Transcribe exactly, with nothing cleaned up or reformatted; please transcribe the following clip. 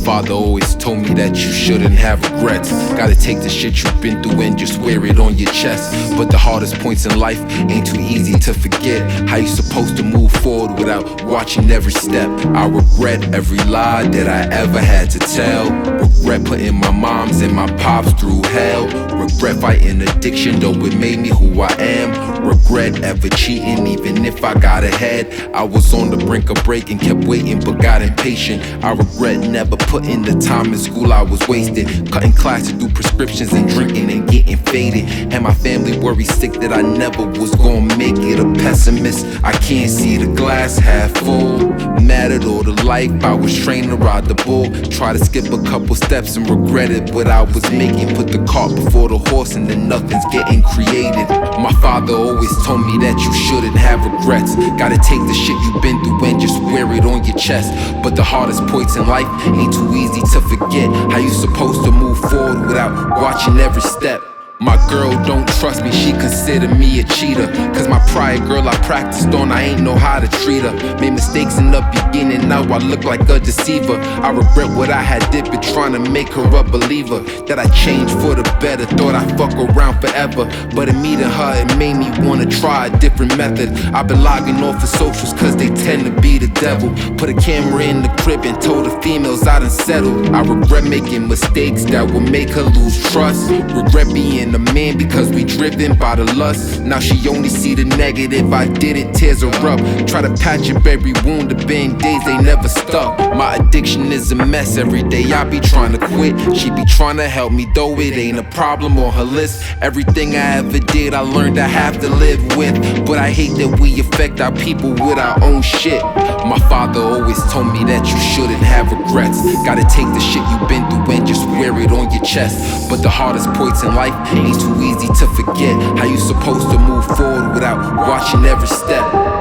father always told me that you shouldn't have regrets. Gotta take the shit you've been through and just wear it on your chest. But the hardest points in life ain't too easy to forget. How you supposed to move forward without watching every step? I regret every lie that I ever had to tell. Regret putting my moms and my pops through hell. Regret fighting addiction, though it made me who I am. Regret ever cheating, even if I got ahead. I was on the brink of breaking, kept waiting but got impatient. I regret never putting the time in school I was wasted. Cutting classes, do prescriptions and drinking and getting faded. And my family worried sick that I never was gonna make it. A pessimist, I can't see the glass half full. Mad at all the life I was trained to ride the bull. Try to skip a couple steps and regretted what I was making. Put the cart before the horse and then nothing's getting created. My father always told me that you shouldn't have regrets. Gotta take the shit you've been through and just wear it on your chest. But the hardest points in life ain't too easy to forget. How you supposed to move forward without watching every step? My girl don't trust me, she consider me a cheater. Cause my prior girl I practiced on, I ain't know how to treat her. Made mistakes in the beginning, now I look like a deceiver. I regret what I had did, but trying to make her a believer. That I changed for the better, thought I'd fuck around forever. But in meeting her, it made me wanna try a different method. I've been logging off of socials cause they tend to be the devil. Put a camera in the crib and told the females I done settled. I regret making mistakes that will make her lose trust. Regret being a man because we driven by the lust. Now she only see the negative, I did it, tears her up. Try to patch up every wound, the band-aids they never stuck. My addiction is a mess, every day I be trying to quit. She be trying to help me, though it ain't a problem on her list. Everything I ever did I learned I have to live with. But I hate that we affect our people with our own shit. My father always told me that you shouldn't have regrets. Gotta take the shit you've been through and just wear it on your chest. But the hardest points in life ain't too easy to forget. How you supposed to move forward without watching every step?